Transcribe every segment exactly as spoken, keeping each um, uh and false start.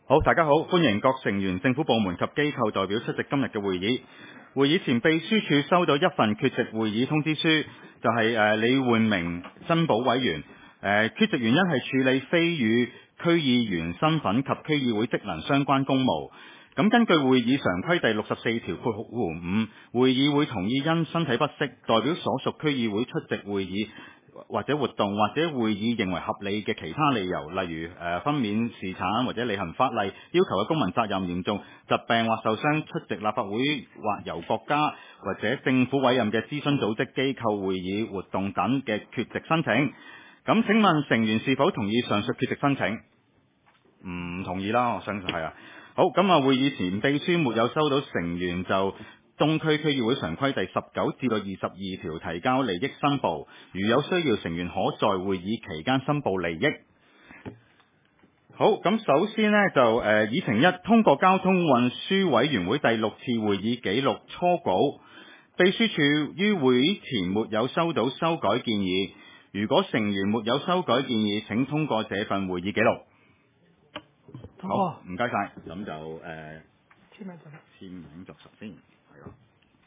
好，大家好，歡迎各成員、政府部門及機構代表出席今日嘅會議。會議前，秘書處收到一份缺席會議通知書，就係、是、誒李煥明增補委員。誒、呃、缺席原因係處理非與區議員身份及區議會職能相關公務。咁根據會議常規第六十四條括弧五，會議會同意因身體不適代表所屬區議會出席會議或者活動，或者會議認為合理嘅其他理由，例如誒、呃、分娩侍產或者履行法例要求嘅公民責任嚴重、疾病或受傷出席立法會或由國家或者政府委任嘅諮詢組織機構會議活動等嘅缺席申請。咁請問成員是否同意上述缺席申請？唔同意啦，我相信係啊。好，咁啊，會議前秘書沒有收到成員就東區區議會常規第十九至到二十二條提交利益申報，如有需要，成員可在會議期間申報利益。好，咁首先呢，就誒、呃、議程一，通過交通運輸委員會第六次會議記錄初稿，秘書處於會議前沒有收到修改建議，如果成員沒有修改建議，請通過這份會議記錄。好，唔該晒，咁就誒、呃、簽名作實，簽名作實先，係咯。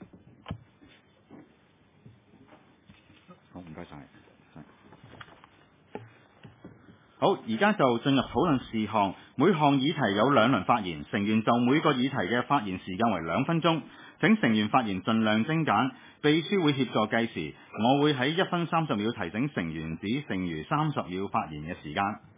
好，唔該晒。好，而家就進入討論事項，每項議題有兩輪發言，成員就每個議題嘅發言時間為兩分鐘。請成員發言盡量精簡，秘書會協助計時，我會喺一分三十秒提醒成員只剩餘三十秒發言嘅時間。